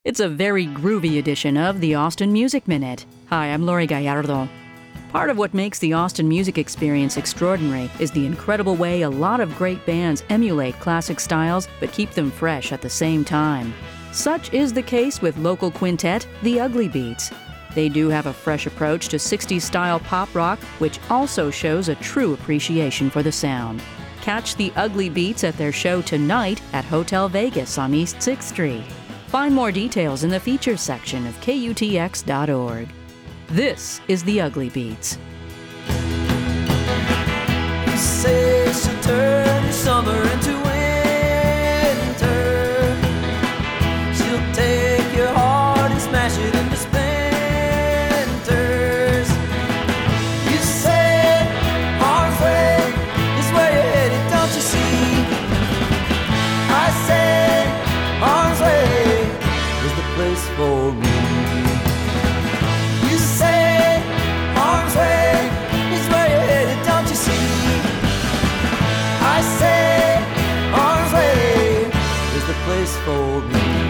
It's a very groovy edition of the Austin Music Minute. Hi, I'm Lori Gallardo. Part of what makes the Austin music experience extraordinary is the incredible way a lot of great bands emulate classic styles but keep them fresh at the same time. Such is the case with local quintet, the Ugly Beats. They do have a fresh approach to 60s-style pop rock, which also shows a true appreciation for the sound. Catch the Ugly Beats at their show tonight at Hotel Vegas on East 6th Street. Find more details in the features section of KUTX.org. This is the Ugly Beats. You say she'll turn your summer into winter. She'll take your heart and smash it into splinters. You say arm's way is where you're headed, don't you see? I say arm's way is the place for me. You say arm's way is where you're headed, don't you see? I say arm's way is the place for me.